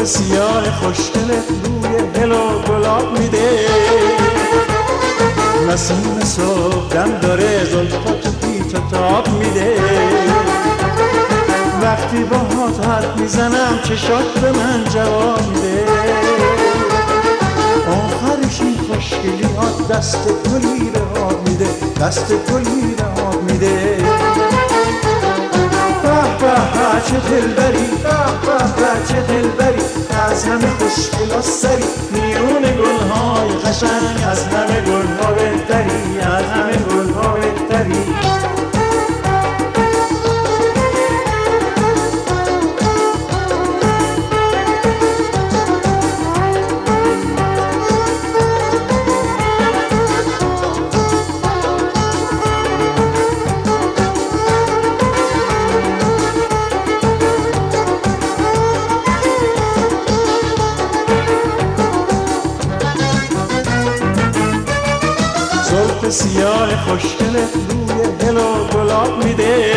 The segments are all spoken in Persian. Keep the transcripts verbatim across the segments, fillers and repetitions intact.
سیاه خوشگلت روی دل و گلاب میده، نسیم صبح دم داره زلفاتو پیچ و تاب میده. وقتی باهات حرف میزنم چشات به من جواب میده، آخرش این خوشگلیات دست گلی به آب میده، دست گلی به آب میده. به به چه دلبری، به به چه دلبری، از همه خوشگلا سری، میون گلهای قشنگ، از همه گلها بهتری، از همه گلها بهتری. زلف سیاه خوشگلت روی دل و گلاب میده،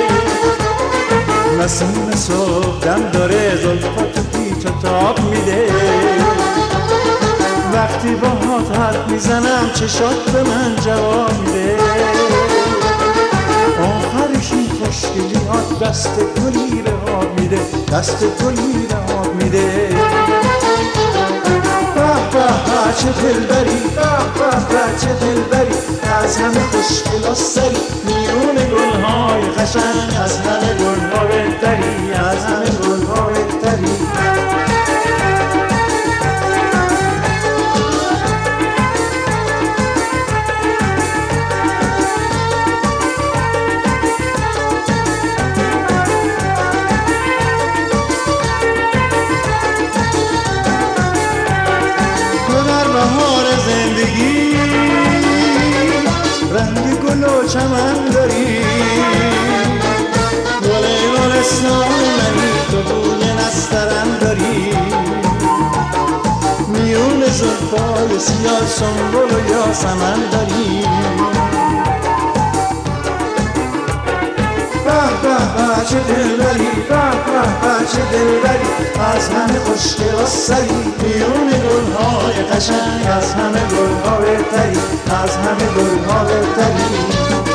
نسیم صبح دم داره زلفاتو پیچ و تاب میده. وقتی باهات حرف میزنم چشات به من جواب میده، آخرش این خوشگلیات دست گلی به آب میده، دست گلی به آب میده. به به چه دلبری، به به چه دلبری، از همه خوشگلا سری، میون گلهای قشنگ، از همه گلها بهتری، از همه گلها بهتری. بهار زندگی رنگ گل و چمن داری، گل گلستان منی، تو بوی نسترن داری، میون زلفای سیاه سنبل و یاسمن داری. به به چه دلبری، به به چه دلبری، از همه خوشگلا سری، میون گلهای قشنگ، از همه گلها بهتری، از همه گلها بهتری.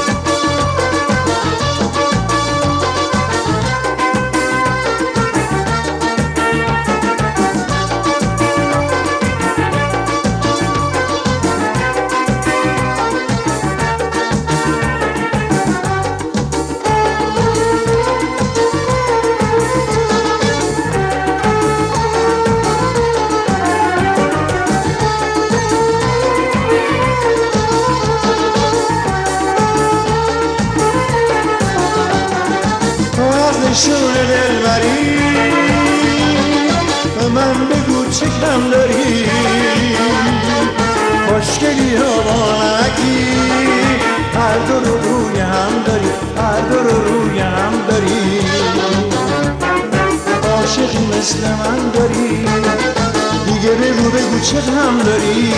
نشون دلبری به من بگو چه کم داری، خوشگلی ها با نمکی، هر دو رو روی هم داری، هر دو رو روی هم داری. عاشقی مثل من داری، دیگه بگو بگو چه کم داری،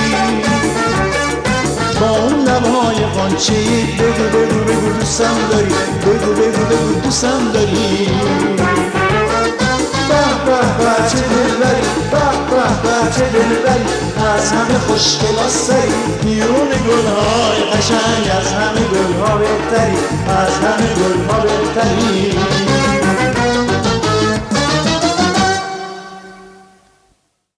با اون لبهای غنچه‌ای، بگو بگو بگو دوستم داری، بگو بگو بگو دوستم داری. به به چه دلبری، به به چه دلبری، از همه خوشگلا سری، میون گلهای قشنگ، از همه گلها بهتری، از همه گلها بهتری.